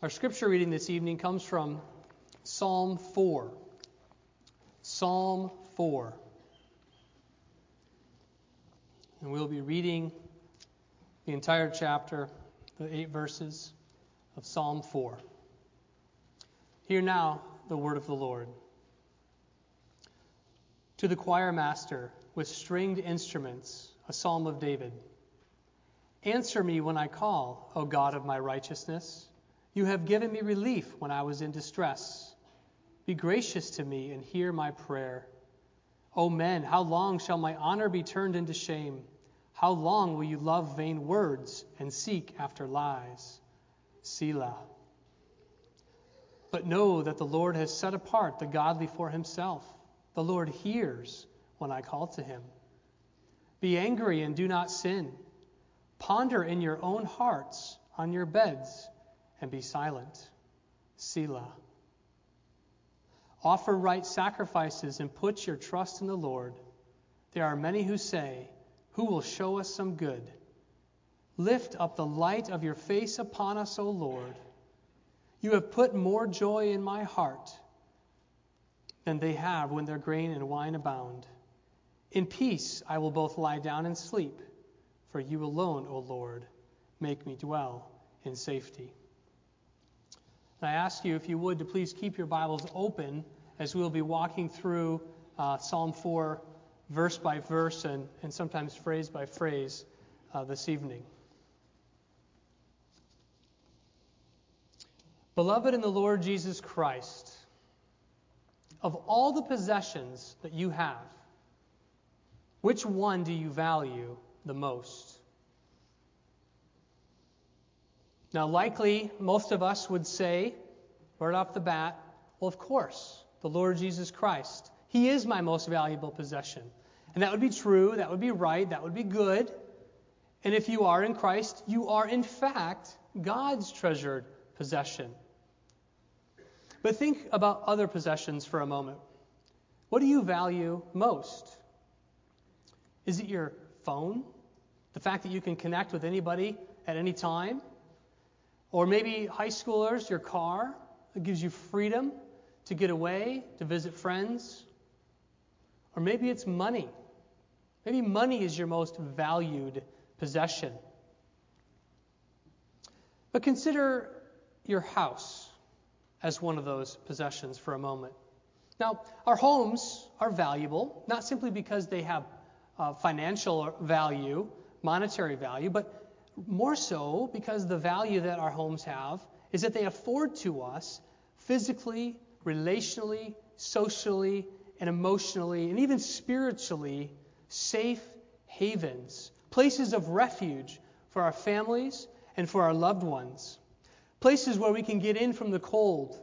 Our scripture reading this evening comes from Psalm 4. Psalm 4. And we'll be reading the entire chapter, the 8 verses of Psalm 4. Hear now the word of the Lord. To the choir master with stringed instruments, a psalm of David. Answer me when I call, O God of my righteousness. You have given me relief when I was in distress. Be gracious to me and hear my prayer. O men, how long shall my honor be turned into shame? How long will you love vain words and seek after lies? Selah. But know that the Lord has set apart the godly for himself. The Lord hears when I call to him. Be angry and do not sin. Ponder in your own hearts on your beds and be silent. Selah. Offer right sacrifices and put your trust in the Lord. There are many who say, who will show us some good? Lift up the light of your face upon us, O Lord. You have put more joy in my heart than they have when their grain and wine abound. In peace I will both lie down and sleep, for you alone, O Lord, make me dwell in safety. And I ask you, if you would, to please keep your Bibles open as we'll be walking through Psalm 4 verse by verse and sometimes phrase by phrase this evening. Beloved in the Lord Jesus Christ, of all the possessions that you have, which one do you value the most? Now, likely, most of us would say, right off the bat, well, of course, the Lord Jesus Christ. He is my most valuable possession. And that would be true, that would be right, that would be good. And if you are in Christ, you are in fact God's treasured possession. But think about other possessions for a moment. What do you value most? Is it your phone? The fact that you can connect with anybody at any time? Or maybe high schoolers, your car that gives you freedom to get away, to visit friends. Or maybe it's money. Maybe money is your most valued possession. But consider your house as one of those possessions for a moment. Now, our homes are valuable, not simply because they have financial value, monetary value, but more so because the value that our homes have is that they afford to us physically, relationally, socially, and emotionally, and even spiritually safe havens, places of refuge for our families and for our loved ones, places where we can get in from the cold,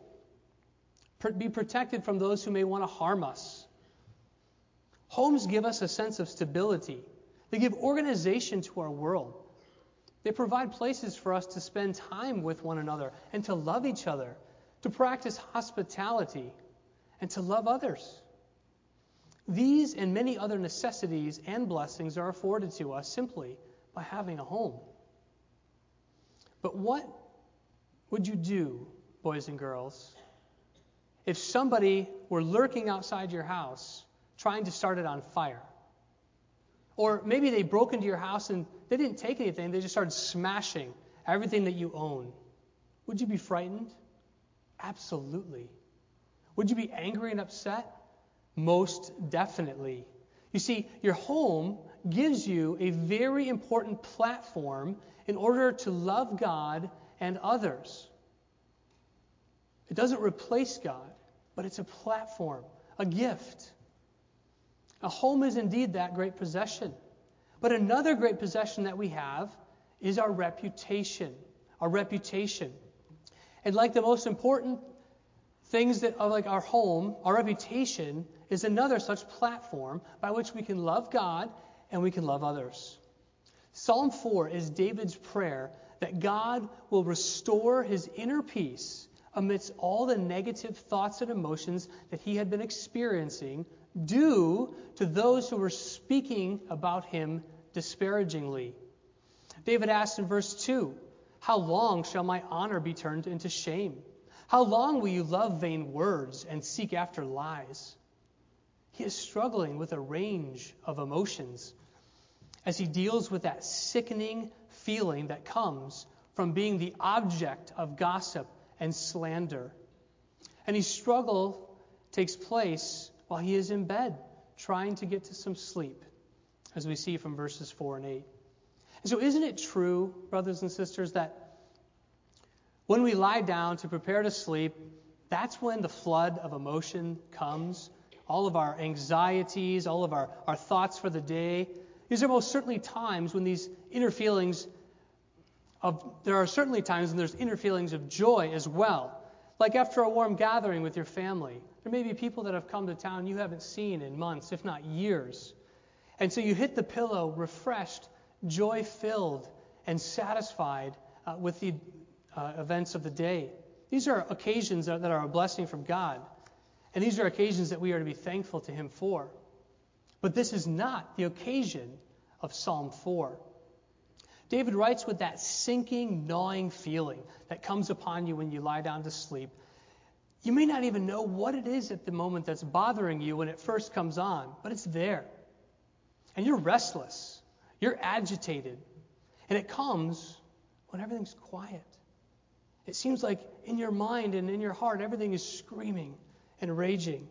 be protected from those who may want to harm us. Homes give us a sense of stability. They give organization to our world. They provide places for us to spend time with one another and to love each other, to practice hospitality, and to love others. These and many other necessities and blessings are afforded to us simply by having a home. But what would you do, boys and girls, if somebody were lurking outside your house trying to start it on fire? Or maybe they broke into your house and they didn't take anything, they just started smashing everything that you own. Would you be frightened? Absolutely. Would you be angry and upset? Most definitely. You see, your home gives you a very important platform in order to love God and others. It doesn't replace God, but it's a platform, a gift. A home is indeed that great possession. But another great possession that we have is our reputation. Our reputation. And like the most important things that are like our home, our reputation is another such platform by which we can love God and we can love others. Psalm 4 is David's prayer that God will restore his inner peace amidst all the negative thoughts and emotions that he had been experiencing due to those who were speaking about him disparagingly. David asked in verse 2, How long shall my honor be turned into shame? How long will you love vain words and seek after lies? He is struggling with a range of emotions as he deals with that sickening feeling that comes from being the object of gossip and slander. And his struggle takes place while he is in bed, trying to get to some sleep, as we see from verses 4 and 8. And so isn't it true, brothers and sisters, that when we lie down to prepare to sleep, that's when the flood of emotion comes? All of our anxieties, all of our thoughts for the day. These are most certainly times when these inner feelings there are certainly times when there's inner feelings of joy as well. Like after a warm gathering with your family. There may be people that have come to town you haven't seen in months, if not years. And so you hit the pillow refreshed, joy-filled, and satisfied with the events of the day. These are occasions that are a blessing from God. And these are occasions that we are to be thankful to Him for. But this is not the occasion of Psalm 4. David writes with that sinking, gnawing feeling that comes upon you when you lie down to sleep. You may not even know what it is at the moment that's bothering you when it first comes on, but it's there. And you're restless. You're agitated. And it comes when everything's quiet. It seems like in your mind and in your heart, everything is screaming and raging.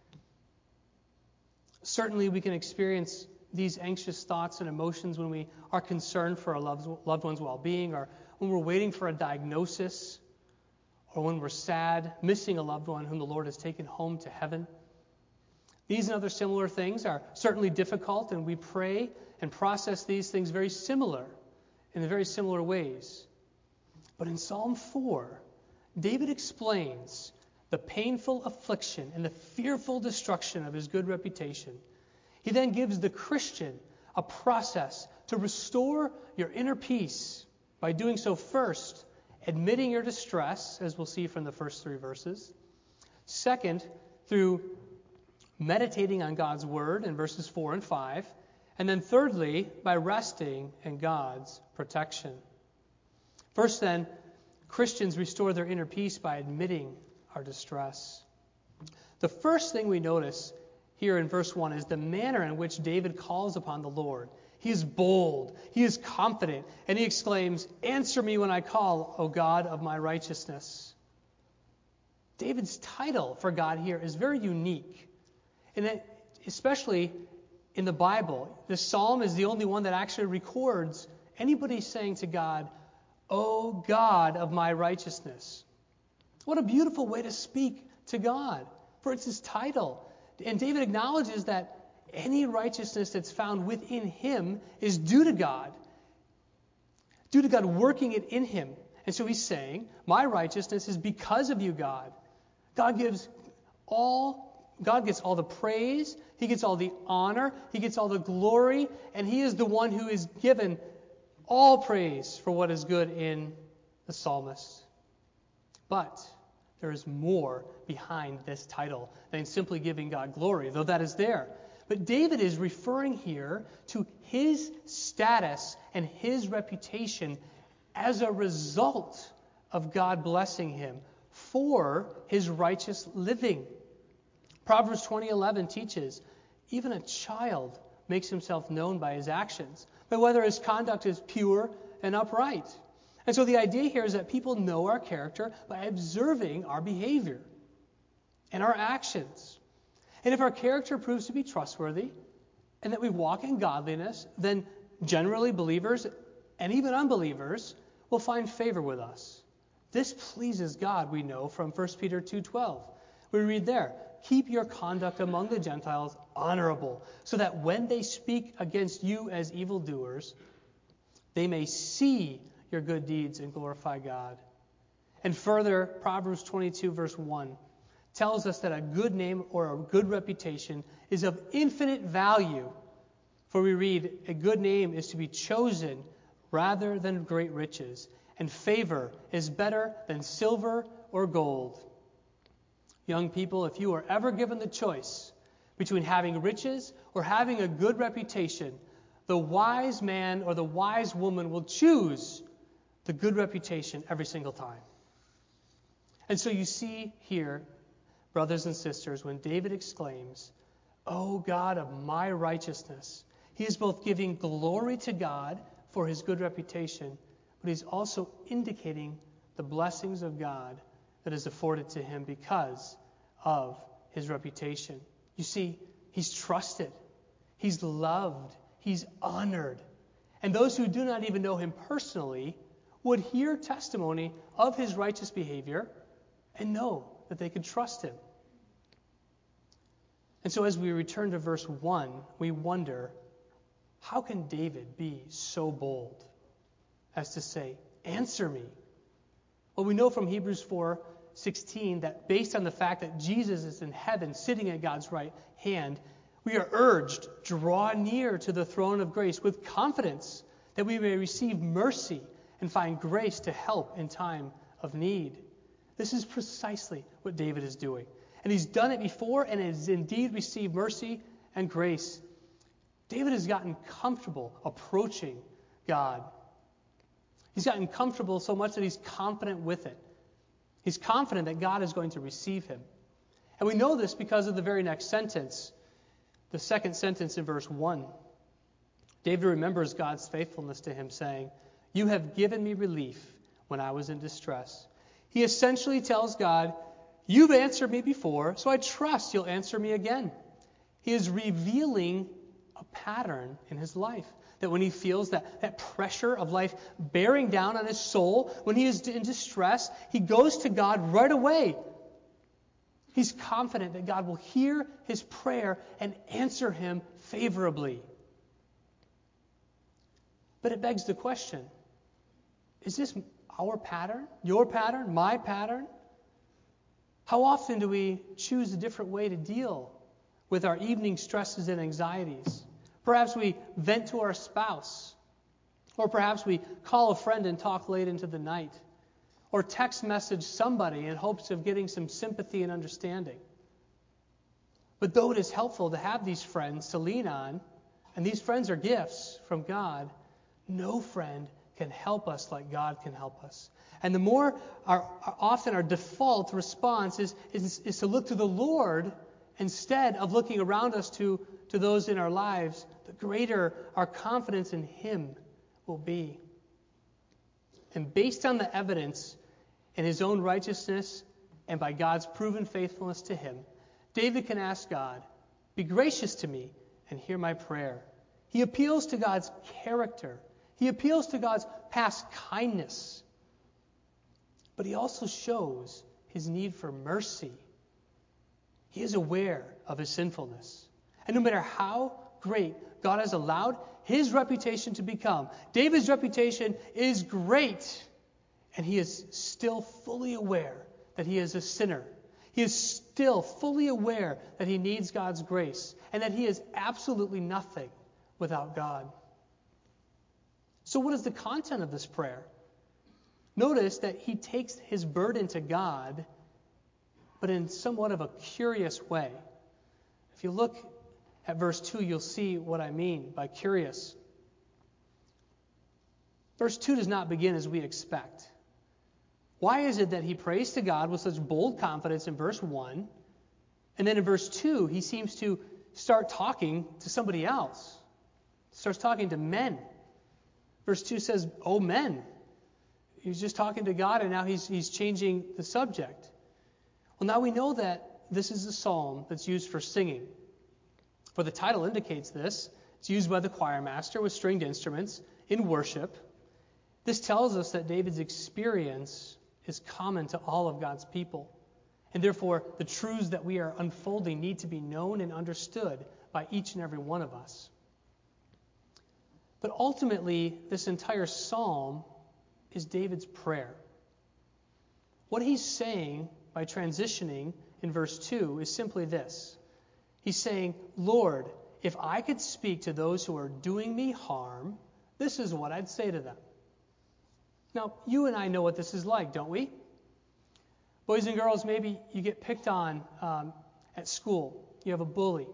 Certainly we can experience these anxious thoughts and emotions when we are concerned for our loved one's well-being, or when we're waiting for a diagnosis, or when we're sad, missing a loved one whom the Lord has taken home to heaven. These and other similar things are certainly difficult, and we pray and process these things very similar, in very similar ways. But in Psalm 4, David explains the painful affliction and the fearful destruction of his good reputation. He then gives the Christian a process to restore your inner peace by doing so first, admitting your distress, as we'll see from the first 3 verses. Second, through meditating on God's word in verses 4 and 5. And then thirdly, by resting in God's protection. First then, Christians restore their inner peace by admitting our distress. The first thing we notice here in verse 1 is the manner in which David calls upon the Lord. He is bold, he is confident, and he exclaims, "Answer me when I call, O God of my righteousness." David's title for God here is very unique. And that, especially in the Bible, the psalm is the only one that actually records anybody saying to God, "O God of my righteousness." What a beautiful way to speak to God, for it's his title. And David acknowledges that any righteousness that's found within him is due to God working it in him. And so he's saying, my righteousness is because of you, God. God gets all the praise, he gets all the honor, he gets all the glory, and he is the one who is given all praise for what is good in the psalmist. But there is more behind this title than simply giving God glory, though that is there. But David is referring here to his status and his reputation as a result of God blessing him for his righteous living. Proverbs 20:11 teaches, even a child makes himself known by his actions, by whether his conduct is pure and upright. And so the idea here is that people know our character by observing our behavior and our actions. And if our character proves to be trustworthy and that we walk in godliness, then generally believers and even unbelievers will find favor with us. This pleases God, we know from 1 Peter 2:12. We read there, "Keep your conduct among the Gentiles honorable, so that when they speak against you as evildoers, they may see your good deeds and glorify God." And further, Proverbs 22 verse 1 tells us that a good name or a good reputation is of infinite value. For we read, a good name is to be chosen rather than great riches, and favor is better than silver or gold. Young people, if you are ever given the choice between having riches or having a good reputation, the wise man or the wise woman will choose the good reputation every single time. And so you see here, brothers and sisters, when David exclaims, "O God of my righteousness," he is both giving glory to God for his good reputation, but he's also indicating the blessings of God that is afforded to him because of his reputation. You see, he's trusted, he's loved, he's honored. And those who do not even know him personally would hear testimony of his righteous behavior and know that they could trust him. And so as we return to verse 1, we wonder, how can David be so bold as to say, "Answer me"? Well, we know from Hebrews 4:16 that based on the fact that Jesus is in heaven sitting at God's right hand, we are urged, draw near to the throne of grace with confidence that we may receive mercy and find grace to help in time of need. This is precisely what David is doing. And he's done it before and has indeed received mercy and grace. David has gotten comfortable approaching God. He's gotten comfortable so much that he's confident with it. He's confident that God is going to receive him. And we know this because of the very next sentence, the second sentence in verse 1. David remembers God's faithfulness to him, saying, "You have given me relief when I was in distress." He essentially tells God, "You've answered me before, so I trust you'll answer me again." He is revealing a pattern in his life, that when he feels that pressure of life bearing down on his soul, when he is in distress, he goes to God right away. He's confident that God will hear his prayer and answer him favorably. But it begs the question, is this our pattern, your pattern, my pattern? How often do we choose a different way to deal with our evening stresses and anxieties? Perhaps we vent to our spouse, or perhaps we call a friend and talk late into the night, or text message somebody in hopes of getting some sympathy and understanding. But though it is helpful to have these friends to lean on, and these friends are gifts from God, no friend can help us like God can help us. And the more often our default response is to look to the Lord instead of looking around us to those in our lives, the greater our confidence in him will be. And based on the evidence in his own righteousness and by God's proven faithfulness to him, David can ask God, "Be gracious to me and hear my prayer." He appeals to God's character. He appeals to God's past kindness. But he also shows his need for mercy. He is aware of his sinfulness. And no matter how great God has allowed his reputation to become, David's reputation is great. And he is still fully aware that he is a sinner. He is still fully aware that he needs God's grace and that he is absolutely nothing without God. So what is the content of this prayer? Notice that he takes his burden to God, but in somewhat of a curious way. If you look at verse 2, you'll see what I mean by curious. Verse 2 does not begin as we expect. Why is it that he prays to God with such bold confidence in verse 1, and then in verse 2 he seems to start talking to somebody else? Starts talking to men. Verse 2 says, "Oh men." He's just talking to God, and now he's changing the subject. Well, now we know that this is a psalm that's used for singing. For the title indicates this. It's used by the choir master with stringed instruments in worship. This tells us that David's experience is common to all of God's people. And therefore, the truths that we are unfolding need to be known and understood by each and every one of us. But ultimately, this entire psalm is David's prayer. What he's saying by transitioning in verse 2 is simply this. He's saying, "Lord, if I could speak to those who are doing me harm, this is what I'd say to them." Now, you and I know what this is like, don't we? Boys and girls, maybe you get picked on at school. You have a bully.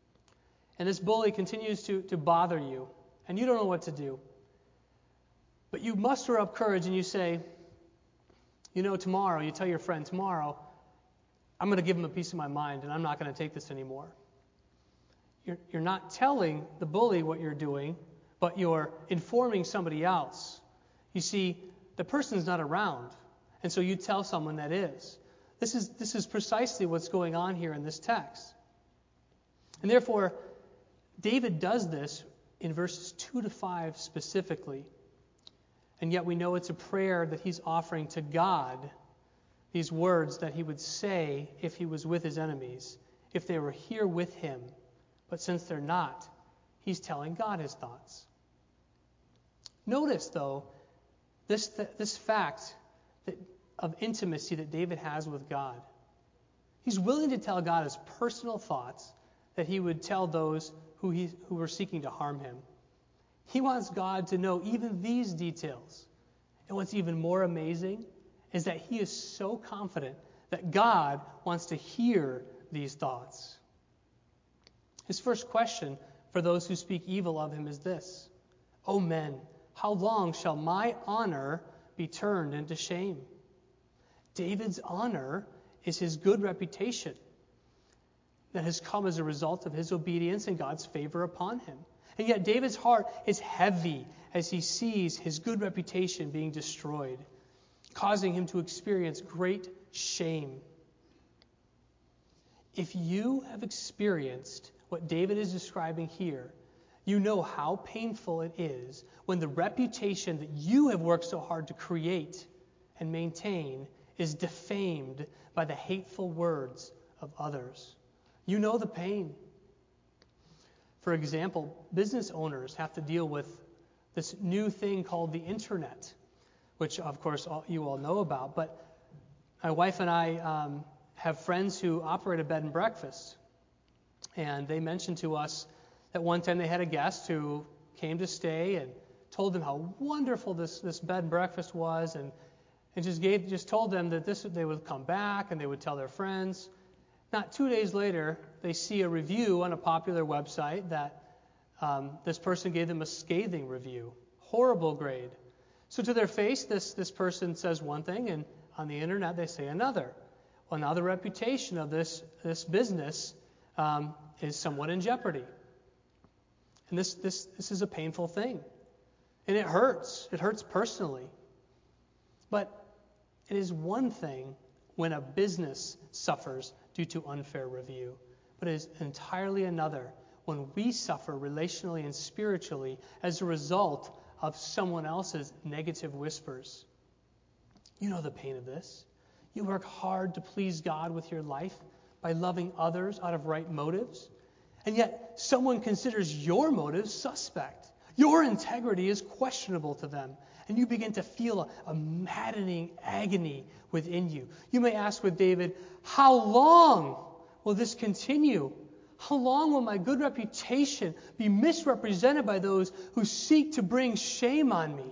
And this bully continues to bother you, and you don't know what to do. But you muster up courage and you say, tomorrow, you tell your friend, tomorrow, I'm going to give him a piece of my mind and I'm not going to take this anymore. You're not telling the bully what you're doing, but you're informing somebody else. You see, the person's not around, and so you tell someone that is. This is precisely what's going on here in this text. And therefore, David does this in verses 2 to 5 specifically. And yet we know it's a prayer that he's offering to God, these words that he would say if he was with his enemies, if they were here with him. But since they're not, he's telling God his thoughts. Notice, though, this fact of intimacy that David has with God. He's willing to tell God his personal thoughts that he would tell those who were seeking to harm him. He wants God to know even these details. And what's even more amazing is that he is so confident that God wants to hear these thoughts. His first question for those who speak evil of him is this: O men, how long shall my honor be turned into shame? David's honor is his good reputation that has come as a result of his obedience and God's favor upon him. And yet David's heart is heavy as he sees his good reputation being destroyed, causing him to experience great shame. If you have experienced what David is describing here, you know how painful it is when the reputation that you have worked so hard to create and maintain is defamed by the hateful words of others. You know the pain. For example, business owners have to deal with this new thing called the internet, which of course you all know about. But my wife and I have friends who operate a bed and breakfast. And they mentioned to us that one time they had a guest who came to stay and told them how wonderful this bed and breakfast was, and just told them that they would come back and they would tell their friends. Not 2 days later, they see a review on a popular website that this person gave them a scathing review, horrible grade. So to their face, this person says one thing, and on the internet they say another. Well, now the reputation of this business is somewhat in jeopardy. And this is a painful thing. And it hurts. It hurts personally. But it is one thing when a business suffers due to unfair review. But it is entirely another when we suffer relationally and spiritually as a result of someone else's negative whispers. You know the pain of this. You work hard to please God with your life by loving others out of right motives. And yet someone considers your motives suspect. Your integrity is questionable to them. And you begin to feel a maddening agony within you. You may ask with David, how long will this continue? How long will my good reputation be misrepresented by those who seek to bring shame on me?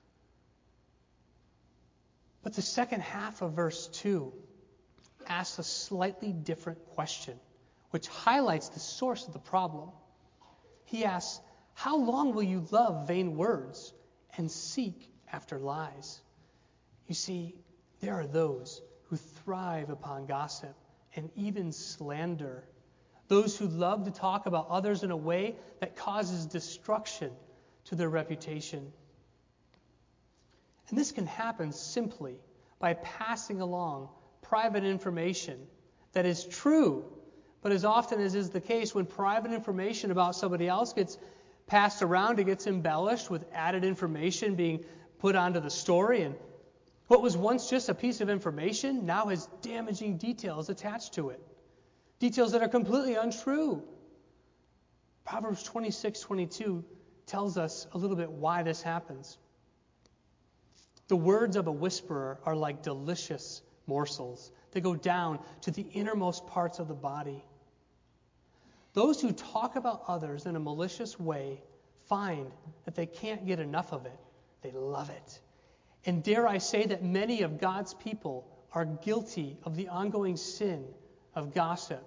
But the second half of verse 2 asks a slightly different question, which highlights the source of the problem. He asks, how long will you love vain words and seek after lies? You see, there are those who thrive upon gossip and even slander. Those who love to talk about others in a way that causes destruction to their reputation. And this can happen simply by passing along private information that is true, but as often as is the case, when private information about somebody else gets passed around, it gets embellished with added information being put onto the story, and what was once just a piece of information now has damaging details attached to it. Details that are completely untrue. Proverbs 26:22 tells us a little bit why this happens. The words of a whisperer are like delicious morsels. They go down to the innermost parts of the body. Those who talk about others in a malicious way find that they can't get enough of it. They love it. And dare I say that many of God's people are guilty of the ongoing sin of gossip.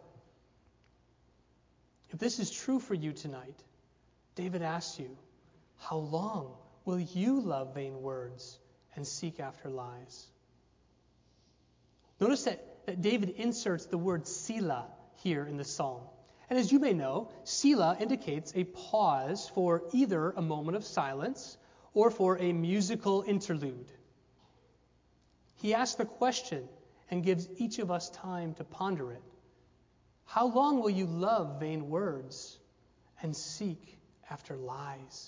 If this is true for you tonight, David asks you, how long will you love vain words and seek after lies? Notice that David inserts the word Selah here in the psalm. And as you may know, Selah indicates a pause for either a moment of silence or for a musical interlude. He asks the question and gives each of us time to ponder it. How long will you love vain words and seek after lies?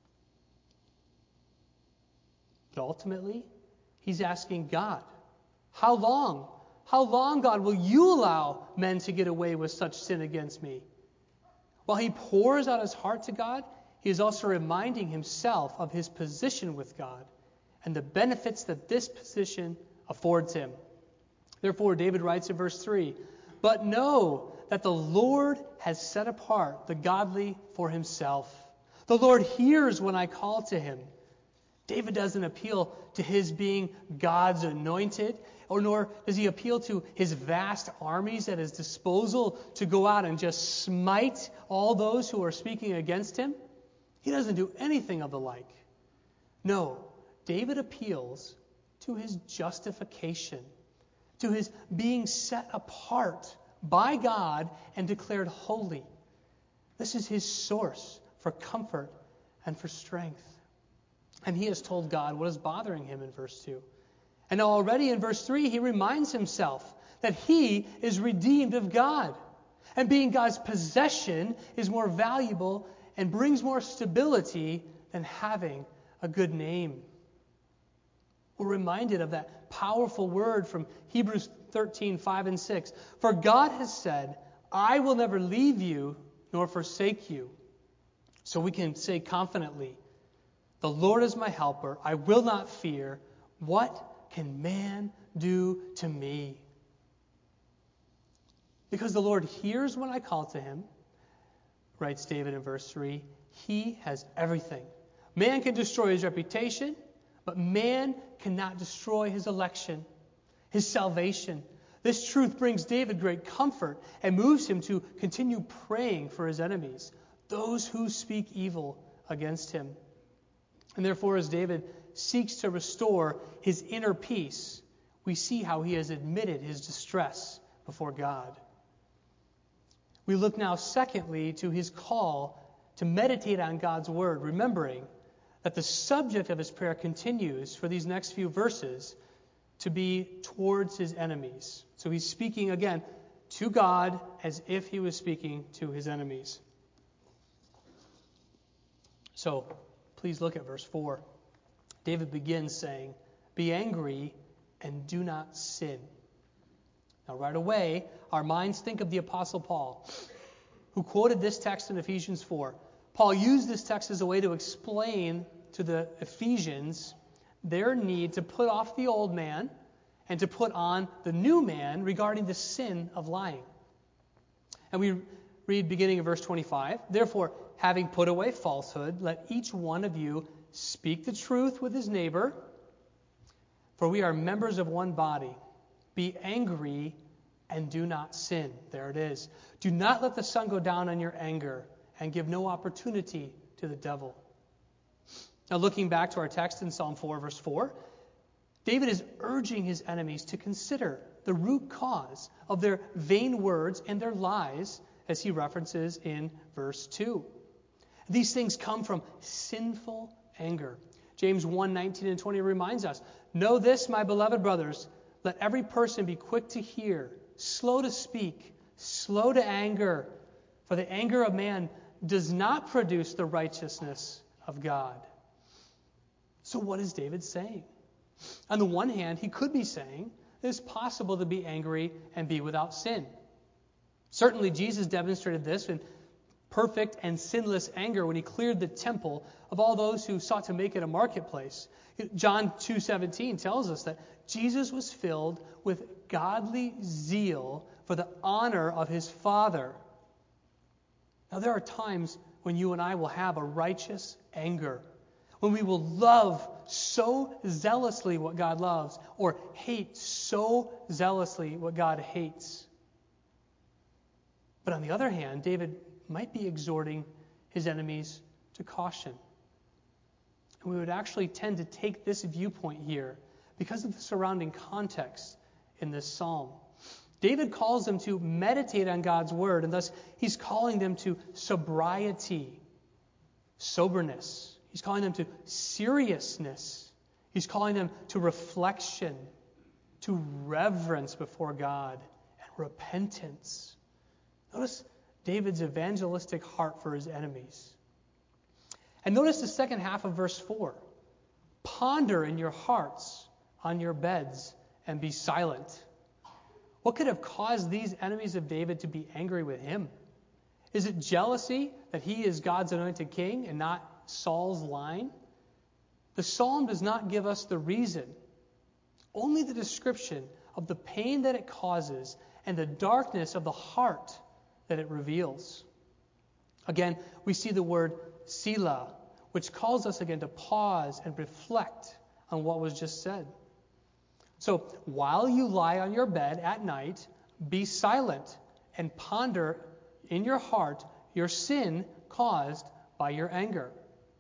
But ultimately, he's asking God, how long? How long, God, will you allow men to get away with such sin against me? While he pours out his heart to God, he is also reminding himself of his position with God and the benefits that this position affords him. Therefore, David writes in verse 3, "But know that the Lord has set apart the godly for himself. The Lord hears when I call to him." David doesn't appeal to his being God's anointed, or nor does he appeal to his vast armies at his disposal to go out and just smite all those who are speaking against him. He doesn't do anything of the like. No, David appeals to his justification, to his being set apart by God and declared holy. This is his source for comfort and for strength. And he has told God what is bothering him in verse 2. And already in verse 3, he reminds himself that he is redeemed of God. And being God's possession is more valuable and brings more stability than having a good name. We're reminded of that powerful word from Hebrews 13, 5 and 6. For God has said, I will never leave you nor forsake you. So we can say confidently, the Lord is my helper. I will not fear. What can man do to me? Because the Lord hears when I call to him, writes David in verse 3, he has everything. Man can destroy his reputation, but man cannot destroy his election, his salvation. This truth brings David great comfort and moves him to continue praying for his enemies, those who speak evil against him. And therefore, as David seeks to restore his inner peace, we see how he has admitted his distress before God. We look now, secondly, to his call to meditate on God's word, remembering that the subject of his prayer continues for these next few verses to be towards his enemies. So he's speaking again to God as if he was speaking to his enemies. So please look at verse 4. David begins saying, be angry and do not sin. Now right away, our minds think of the Apostle Paul, who quoted this text in Ephesians 4. Paul used this text as a way to explain to the Ephesians their need to put off the old man and to put on the new man regarding the sin of lying. And we read beginning of verse 25, therefore, having put away falsehood, let each one of you speak the truth with his neighbor, for we are members of one body. Be angry and do not sin. There it is. Do not let the sun go down on your anger and give no opportunity to the devil. Now looking back to our text in Psalm 4, verse 4, David is urging his enemies to consider the root cause of their vain words and their lies, as he references in verse 2. These things come from sinful anger. James 1, 19 and 20 reminds us, know this, my beloved brothers, let every person be quick to hear, slow to speak, slow to anger, for the anger of man does not produce the righteousness of God. So what is David saying? On the one hand, he could be saying it is possible to be angry and be without sin. Certainly Jesus demonstrated this in perfect and sinless anger when he cleared the temple of all those who sought to make it a marketplace. John 2:17 tells us that Jesus was filled with godly zeal for the honor of his Father. Now there are times when you and I will have a righteous anger, when we will love so zealously what God loves, or hate so zealously what God hates. But on the other hand, David might be exhorting his enemies to caution. And we would actually tend to take this viewpoint here because of the surrounding context in this psalm. David calls them to meditate on God's word, and thus he's calling them to sobriety, soberness. He's calling them to seriousness. He's calling them to reflection, to reverence before God, and repentance. Notice David's evangelistic heart for his enemies. And notice the second half of verse 4. Ponder in your hearts on your beds and be silent. What could have caused these enemies of David to be angry with him? Is it jealousy that he is God's anointed king and not Saul's line? The psalm does not give us the reason, only the description of the pain that it causes and the darkness of the heart that it reveals. Again, we see the word Selah, which calls us again to pause and reflect on what was just said. So while you lie on your bed at night, be silent and ponder in your heart your sin caused by your anger.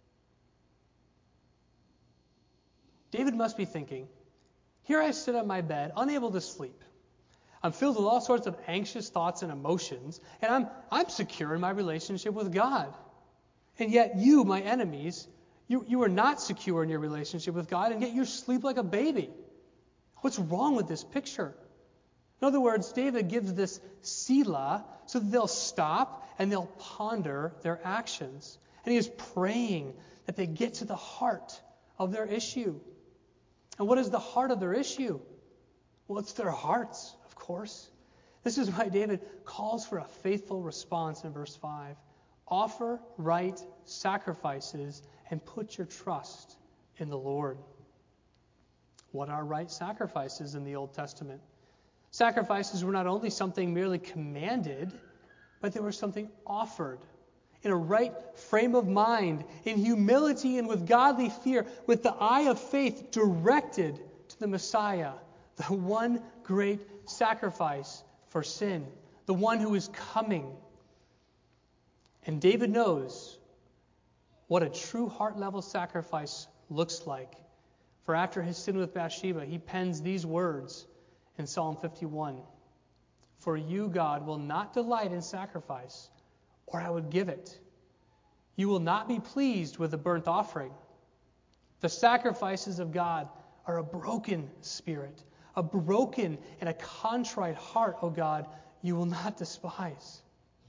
David must be thinking, here I sit on my bed, unable to sleep. I'm filled with all sorts of anxious thoughts and emotions, and I'm secure in my relationship with God. And yet you, my enemies, you are not secure in your relationship with God, and yet you sleep like a baby. What's wrong with this picture? In other words, David gives this Selah so that they'll stop and they'll ponder their actions. And he is praying that they get to the heart of their issue. And what is the heart of their issue? Well, it's their hearts, of course. This is why David calls for a faithful response in verse 5. Offer right sacrifices and put your trust in the Lord. What are right sacrifices in the Old Testament? Sacrifices were not only something merely commanded, but they were something offered in a right frame of mind, in humility and with godly fear, with the eye of faith directed to the Messiah, the one great sacrifice for sin, the one who is coming. And David knows what a true heart-level sacrifice looks like. For after his sin with Bathsheba, he pens these words in Psalm 51. For you, God, will not delight in sacrifice, or I would give it. You will not be pleased with a burnt offering. The sacrifices of God are a broken spirit, a broken and a contrite heart, O God, you will not despise.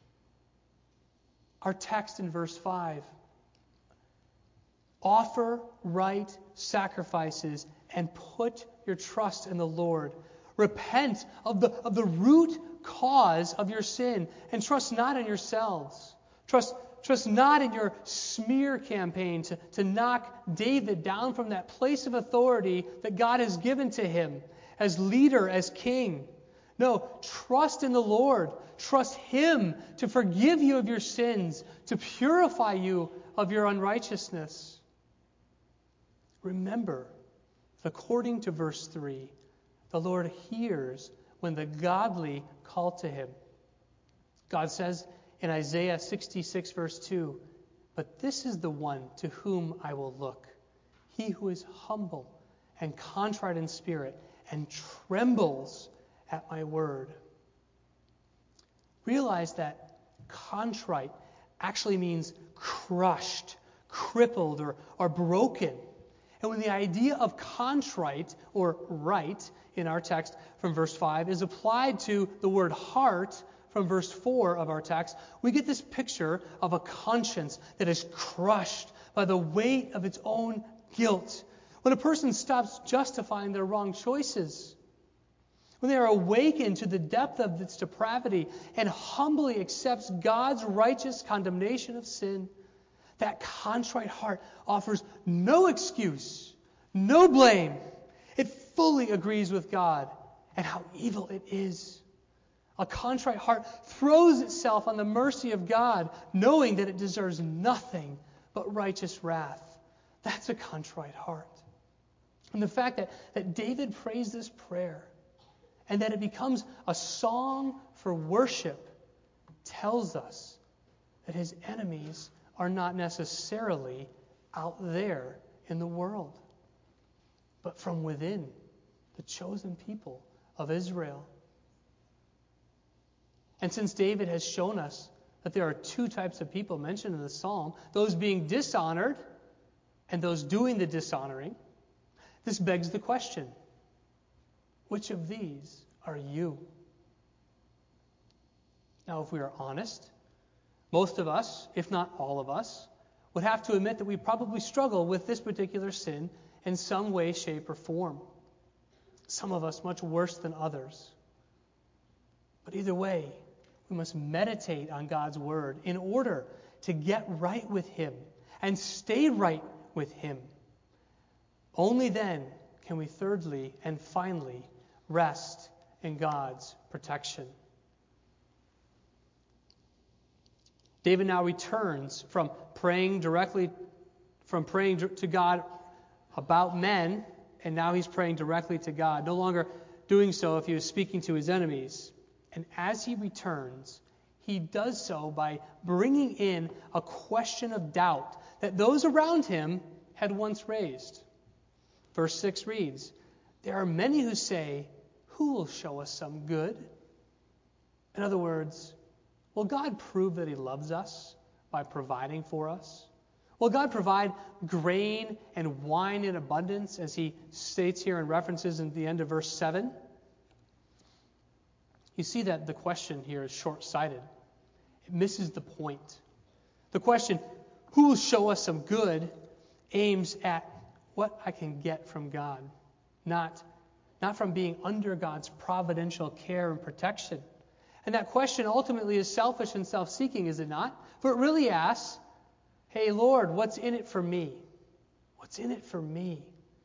Our text in verse 5. Offer right sacrifices and put your trust in the Lord. Repent of the root cause of your sin and trust not in yourselves. Trust not in your smear campaign to knock David down from that place of authority that God has given to him as leader, as king. No, trust in the Lord. Trust Him to forgive you of your sins, to purify you of your unrighteousness. Remember, according to verse 3, the Lord hears when the godly call to Him. God says in Isaiah 66, verse 2, but this is the one to whom I will look, he who is humble and contrite in spirit and trembles at my word. Realize that contrite actually means crushed, crippled, or broken. And when the idea of contrite, or right, in our text from verse 5 is applied to the word heart from verse 4 of our text, we get this picture of a conscience that is crushed by the weight of its own guilt. When a person stops justifying their wrong choices, when they are awakened to the depth of its depravity and humbly accepts God's righteous condemnation of sin, that contrite heart offers no excuse, no blame. It fully agrees with God and how evil it is. A contrite heart throws itself on the mercy of God, knowing that it deserves nothing but righteous wrath. That's a contrite heart. And the fact that David prays this prayer and that it becomes a song for worship tells us that his enemies are not necessarily out there in the world, but from within the chosen people of Israel. And since David has shown us that there are two types of people mentioned in the psalm, those being dishonored and those doing the dishonoring, this begs the question, which of these are you? Now, if we are honest, most of us, if not all of us, would have to admit that we probably struggle with this particular sin in some way, shape, or form. Some of us much worse than others. But either way, we must meditate on God's word in order to get right with Him and stay right with Him. Only then can we thirdly and finally rest in God's protection. David now returns from praying to God about men, and now he's praying directly to God, no longer doing so if he was speaking to his enemies. And as he returns, he does so by bringing in a question of doubt that those around him had once raised. Verse 6 reads, "There are many who say, 'Who will show us some good?'" In other words, will God prove that He loves us by providing for us? Will God provide grain and wine in abundance, as He states here in references in the end of verse 7? You see that the question here is short-sighted. It misses the point. The question, who will show us some good, aims at what I can get from God, not from being under God's providential care and protection. And that question ultimately is selfish and self-seeking, is it not? For it really asks, hey, Lord, what's in it for me? What's in it for me?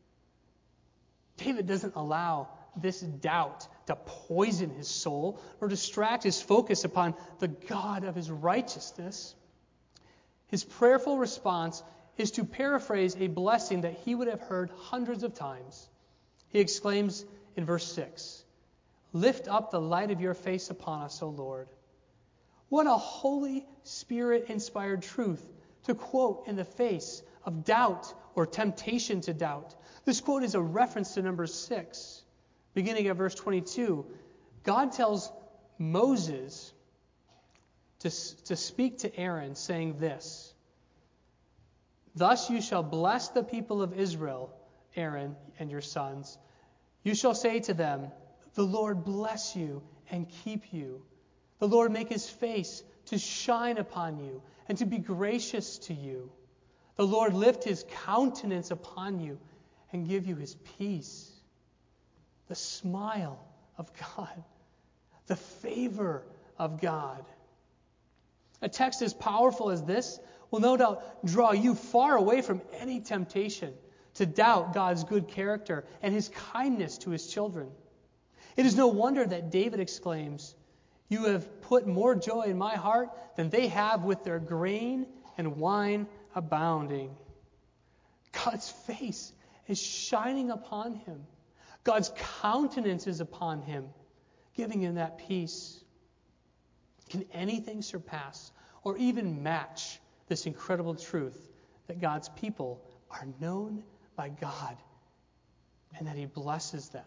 David doesn't allow this doubt to poison his soul or distract his focus upon the God of his righteousness. His prayerful response is to paraphrase a blessing that he would have heard hundreds of times. He exclaims in verse 6, "Lift up the light of your face upon us, O Lord." What a Holy Spirit-inspired truth to quote in the face of doubt or temptation to doubt. This quote is a reference to number 6. Beginning at verse 22, God tells Moses to speak to Aaron, saying this, "Thus you shall bless the people of Israel, Aaron and your sons. You shall say to them, 'The Lord bless you and keep you. The Lord make His face to shine upon you and to be gracious to you. The Lord lift His countenance upon you and give you His peace.'" The smile of God, the favor of God. A text as powerful as this will no doubt draw you far away from any temptation to doubt God's good character and His kindness to His children. It is no wonder that David exclaims, "You have put more joy in my heart than they have with their grain and wine abounding." God's face is shining upon him. God's countenance is upon him, giving him that peace. Can anything surpass or even match this incredible truth that God's people are known by God and that He blesses them?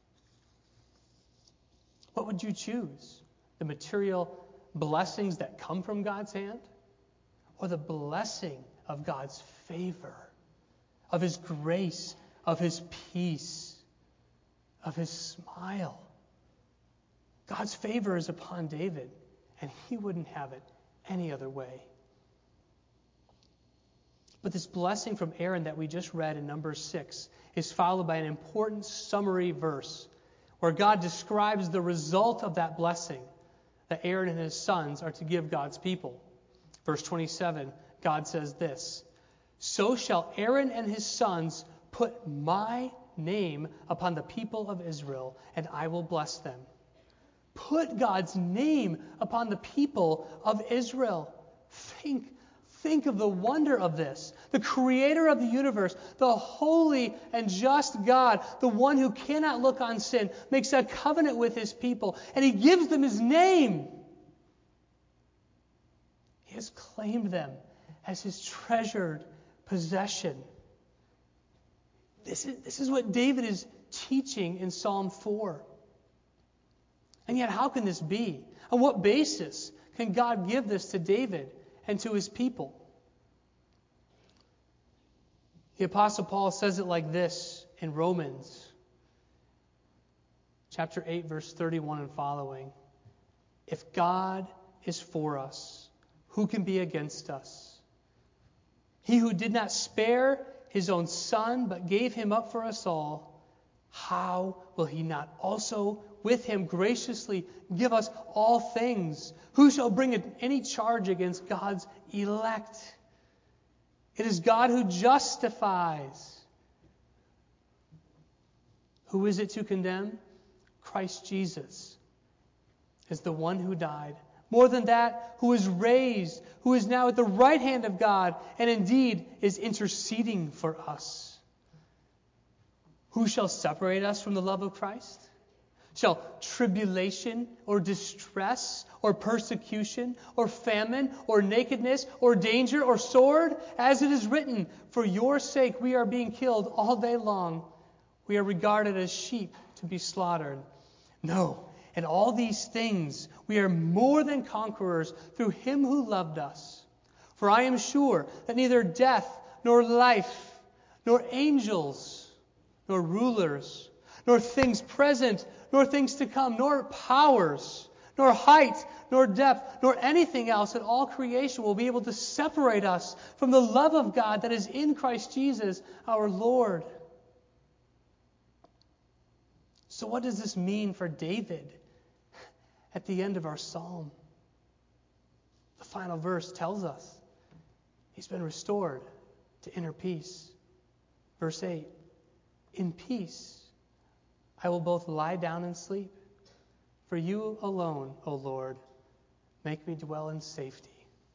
What would you choose? The material blessings that come from God's hand, or the blessing of God's favor, of His grace, of His peace, of His smile? God's favor is upon David, and he wouldn't have it any other way. But this blessing from Aaron that we just read in Numbers 6 is followed by an important summary verse where God describes the result of that blessing that Aaron and his sons are to give God's people. Verse 27, God says this, "So shall Aaron and his sons put my name upon the people of Israel, and I will bless them." Put God's name upon the people of Israel. Think of the wonder of this. The creator of the universe, the holy and just God, the one who cannot look on sin, makes a covenant with His people, and He gives them His name. He has claimed them as His treasured possession. This is what David is teaching in Psalm 4. And yet, how can this be? On what basis can God give this to David and to his people? The Apostle Paul says it like this in Romans chapter 8, verse 31 and following. If God is for us, who can be against us? He who did not spare his own Son, but gave him up for us all, how will he not also with him graciously give us all things? Who shall bring any charge against God's elect? It is God who justifies. Who is it to condemn? Christ Jesus is the one who died. More than that, who is raised, who is now at the right hand of God, and indeed is interceding for us. Who shall separate us from the love of Christ? Shall tribulation or distress or persecution or famine or nakedness or danger or sword? As it is written, for your sake we are being killed all day long. We are regarded as sheep to be slaughtered. No, in all these things we are more than conquerors through him who loved us. For I am sure that neither death nor life, nor angels, nor rulers, nor things present, nor things to come, nor powers, nor height, nor depth, nor anything else in all creation will be able to separate us from the love of God that is in Christ Jesus our Lord. So what does this mean for David at the end of our psalm? The final verse tells us he's been restored to inner peace. Verse 8, in peace I will both lie down and sleep. For you alone, O Lord, make me dwell in safety.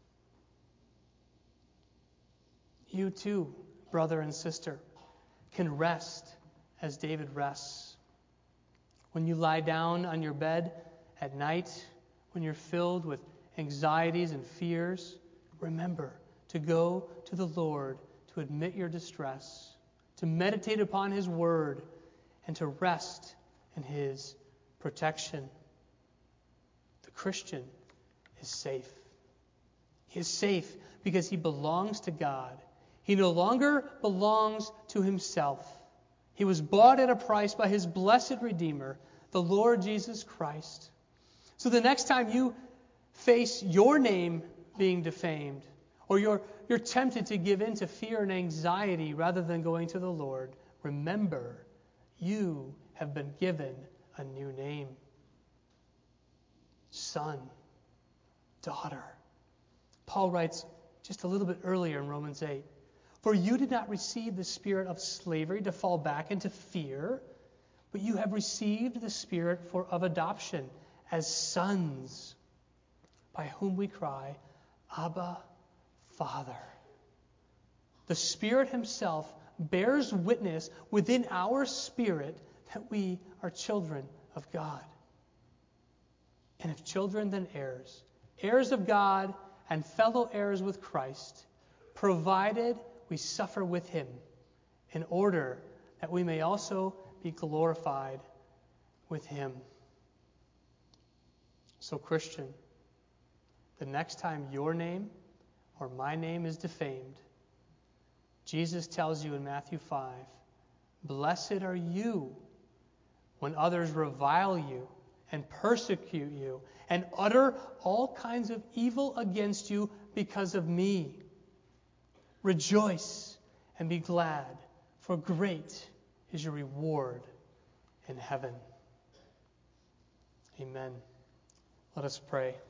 You too, brother and sister, can rest as David rests. When you lie down on your bed at night, when you're filled with anxieties and fears, remember to go to the Lord to admit your distress, to meditate upon His Word, and to rest in His protection. The Christian is safe. He is safe because he belongs to God. He no longer belongs to himself. He was bought at a price by his blessed Redeemer, the Lord Jesus Christ. So the next time you face your name being defamed, or you're tempted to give in to fear and anxiety rather than going to the Lord, remember, you have been given a new name. Son, daughter. Paul writes just a little bit earlier in Romans 8, for you did not receive the spirit of slavery to fall back into fear, but you have received the spirit of adoption as sons, by whom we cry, Abba, Father. The Spirit Himself bears witness within our spirit that we are children of God. And if children, then heirs, heirs of God and fellow heirs with Christ, provided we suffer with Him, in order that we may also be glorified with Him. So, Christian, the next time your name or my name is defamed, Jesus tells you in Matthew 5, blessed are you when others revile you and persecute you and utter all kinds of evil against you because of me. Rejoice and be glad, for great is your reward in heaven. Amen. Let us pray.